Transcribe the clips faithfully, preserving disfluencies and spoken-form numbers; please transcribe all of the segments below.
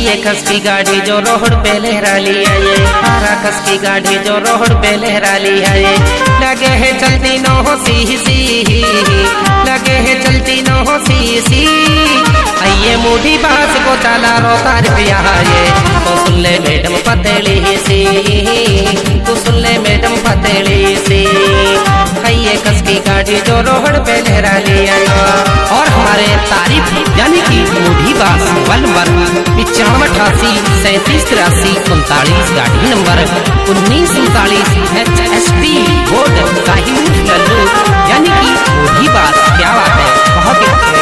ये कस की गाड़ी जो रोड पे लहरा लिया ये, हरा कस की गाड़ी जो रोड पे लहरा लिया ये। लगे है चलती नो हो सी सी, लगे है चलती नो हो सी सी। ये मूढ़ी बास को चला रोतार पिया ये, तो सुन ले मैडम पतेली सी, तो सुन ले मैडम पतेली सी। ये कस की गाड़ी जो रोड पे लहरा लिया। और हमारे तारीफ यानी कि मूढ़ी बास मोबाइल नंबर पिचानवे अठासी सैंतीस तिरासी उनतालीस, गाड़ी नंबर उन्नीस उनतालीस H S P board Sahil Lallu यानी कि मूढ़ी बास। क्या बात है, बहुत ही अच्छे।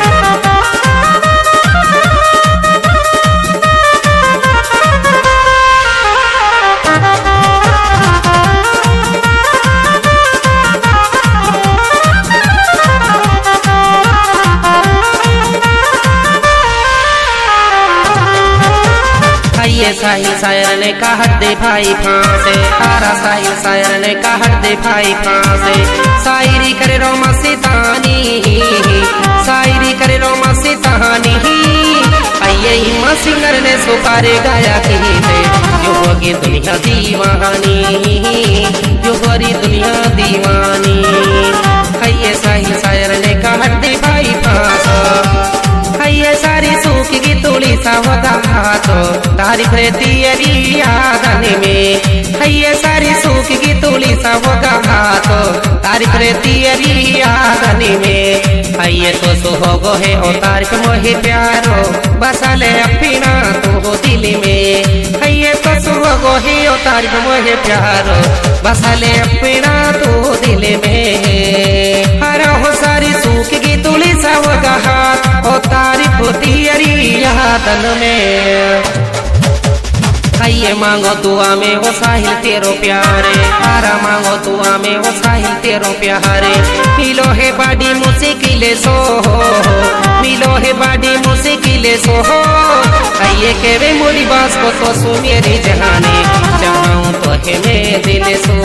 ये साहिल शायर ने कहट दे भाई फांसे, हारा साहिल शायर ने कहट दे भाई फांसे। शायरी करे रोमा से तानी, शायरी करे रोमा से तानी। ये हिम्मा सिंगर ने सुपारे गाया कि जो होगी दुनिया दीवानी, जो होगी दुनिया दीवानी। ये साहिल शायर ने कहट दे भाई फांसा। ये सारी सूख की तुली सा होगा हाथों, तारीफ रहती है आदन में। ये सारी सूख की तुली सा होगा हाथों, तारीफ रहती है आदन में। ये तो सुहोगो है ओ तारीफ मोहे प्यारो, बसाले अपना तो दिल में। ये तो सुहोगो है ओ तारीफ मोहे प्यारो, बसाले अपना तो दिल में। हरा हो सारी सूख की तुली सा होगा हाथ, ओ तारीफ होती यादन में। ये मांगो दुआ में वो साहिल तेरो प्यारे, हारा मांगो दुआ में वो साहिल तेरो प्यारे। मिलो है बाडी मुश्किले सो, मिलो है बाडी मुश्किले सो। ये केवे मोरी बास को तो सुमेरी जहाने, चाहूं तो है मैं दिल सो,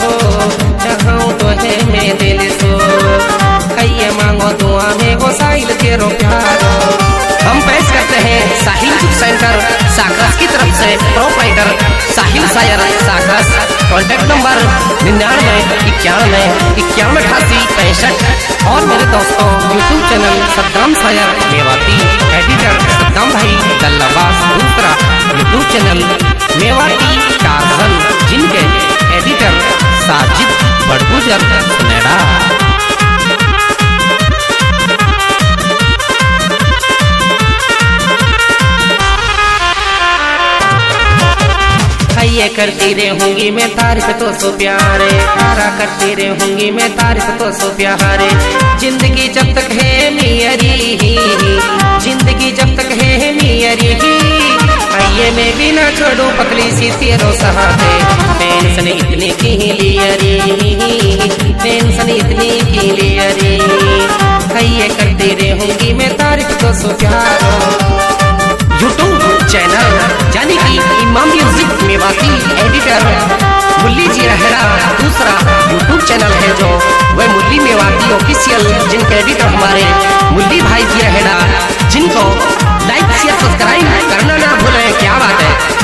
चाहूं तो है मैं दिल सो। ये मांगो दुआ में वो साहिल तेरो प्यारो। हम पेश करते हैं साहिल बुक सेंटर साकरस की तरफ से प्रोप्राइटर साहिल शायर साकरस। कॉन्टैक्ट नंबर निन्यानवे इक्यानवे इक्यानवे अठासी पैंसठ। और मेरे दोस्तों यूट्यूब चैनल सद्दाम शायर मेवाती, एडिटर सद्दाम भाई दल्लाबास। दूसरा यूट्यूब चैनल मेवाती टार्जन, जिनके एडिटर साजिद बड़गुजर कनाडा। ये करती रहूंगी मैं तारीफ तो सो प्यारे, तारा करती रहूंगी मैं तारीफ तो सो प्यारे। जिंदगी जब तक है मेरी, जिंदगी जब तक है मेरी। ये मैं भी ना छोड़ू पतली सी तेरो सहारे। टेंशन इतनी की लियरी, टेंशन इतनी की लियरी। ये करती रहूंगी मैं तारीफ तो सो प्यारो। यूट्यूब चैनल यानी कि इमाम म्यूजिक मेवाती, एडिटर मुल्ली जी रहरा। दूसरा यूट्यूब चैनल है जो वह मुल्ली मेवाती ऑफिशियल, जिनके एडिटर हमारे मुल्ली भाई जी रहरा, जिनको लाइक शेयर सब्सक्राइब करना ना भूलें। क्या बात है।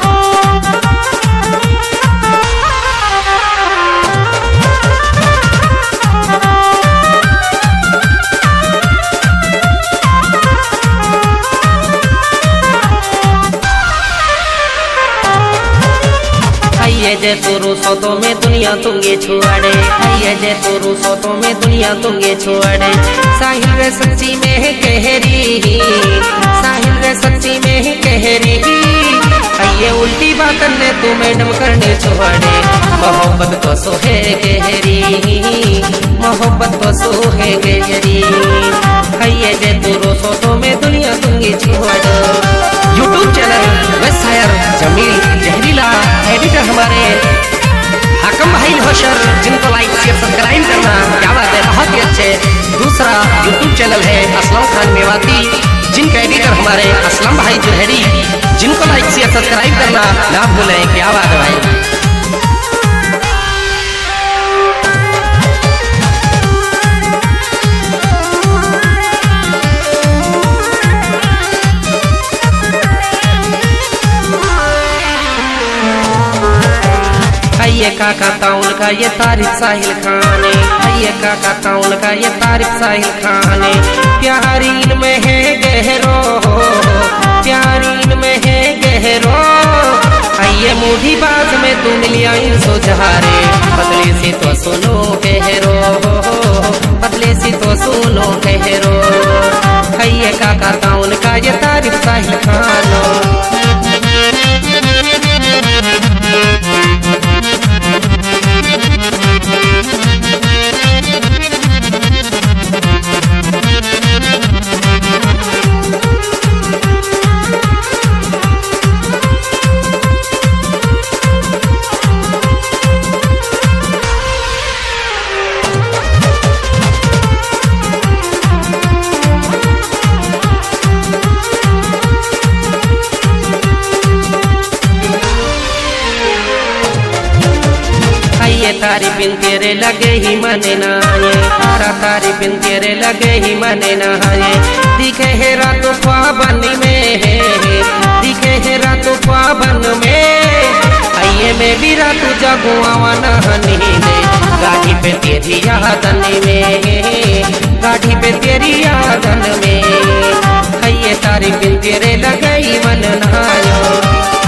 ये जे तोरू सोतो में दुनिया तुंगे छुआड़े, ये जे तोरू सोतो में दुनिया तुंगे छुआड़े। साहिल रे सच्ची में है कहरी, साहिल रे सच्ची में है कहरी। ये उल्टी बात करने तू मैडम करने छुआड़े। मोहब्बत तो सो है गहरी, मोहब्बत तो सो है गहरी। ये जे तोरू सोतो में दुनिया तुंगे छुआड़े। यूट्यूब चैनल वे शायर जमील जहरीला, एडिटर हमारे हाकम भाई होशर, जिनको लाइक शेयर सब्सक्राइब करना। क्या बात है, बहुत ही अच्छे। दूसरा यूट्यूब चैनल है असलम खान मेवाती, जिनका एडिटर हमारे असलम भाई जुहरी, जिनको लाइक शेयर सब्सक्राइब करना ना भूलें। क्या बात है भाई। का कहता उनका ये तारीफ साहिल खान ने, ये का कहता उनका ये तारीफ साहिल खान ने। प्यारी इनमें है गहरो, प्यारी इनमें है गहरो, ये मूढ़ी बाज में तू मिलिया इन सोझारे। बदले से तो सुनो गहरो, बदले से तो सुनो गहरो, ये का कहता उनका ये तारीफ साहिल खान। ये तारी बिन तेरे लगे ही मने नाये, तारा तारी बिन तेरे लगे ही मने नाये। दिखे है रातों ख्वाबन में, दिखे है रातों ख्वाबन में, आइए मैं भी रातों जागूं आवा नहनी में। गाड़ी पे तेरी यादन में, गाड़ी पे तेरी यादन में, ये तारी बिन तेरे लगे ही मन नायो।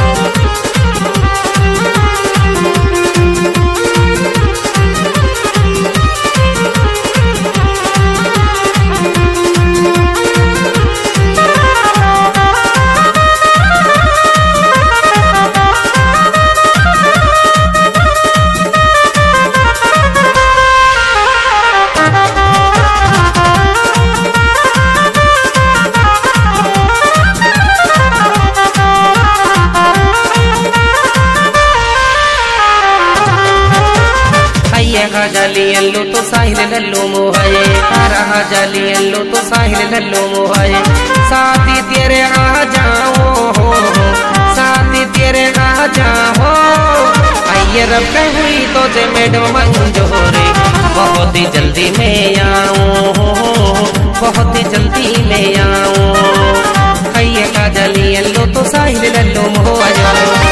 जाली अल्लो तो साहिल लल्लो मोहाये, तारा जाली अल्लो तो साहिल लल्लो मोहाये। साथी तेरे आ जाओ, साथी तेरे आ जाओ, आइए रब पे हुई तो जे मैडम मंजूरी। बहुत ही जल्दी में आऊं, बहुत ही जल्दी में आऊं, आइए का जाली अल्लो तो साहिल लल्लो मोहाये।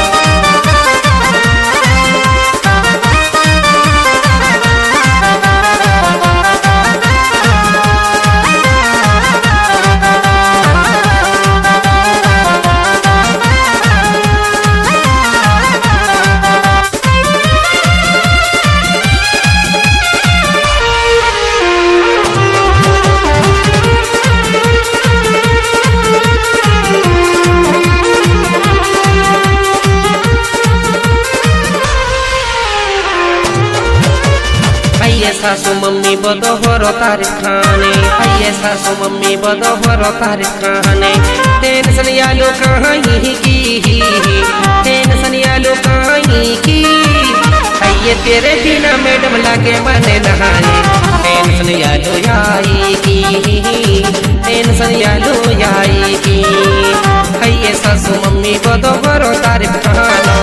सासू मम्मी बदो हरो तारीफ खाने, ये सासू मम्मी बदो हरो तारीफ खाने। टेंशन यालो कहीं की, टेंशन यालो कहीं की, ये तेरे बिना मैडम लागे मने नहाए। टेंशन यालो आई की, टेंशन यालो आई की, ये सासू मम्मी बदो हरो तारीफ खाना।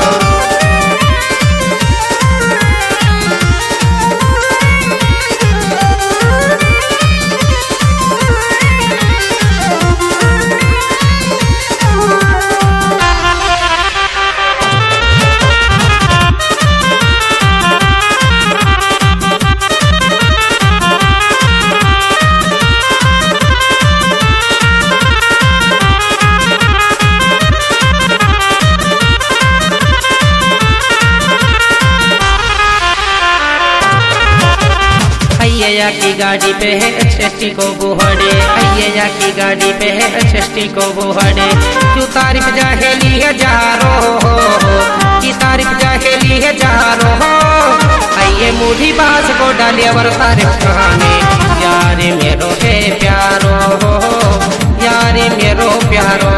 या की गाड़ी पे है एचएसटी को बुहड़े, या की गाड़ी पे है एचएसटी को बुहड़े। क्यों तारीफ जाहेली है जारो, की तारीफ जाहेली है जारो, आइए मूढ़ी बास को डालिए वर तारीफ कहानी। यारे मेरो है प्यारो, यारे मेरो प्यारो,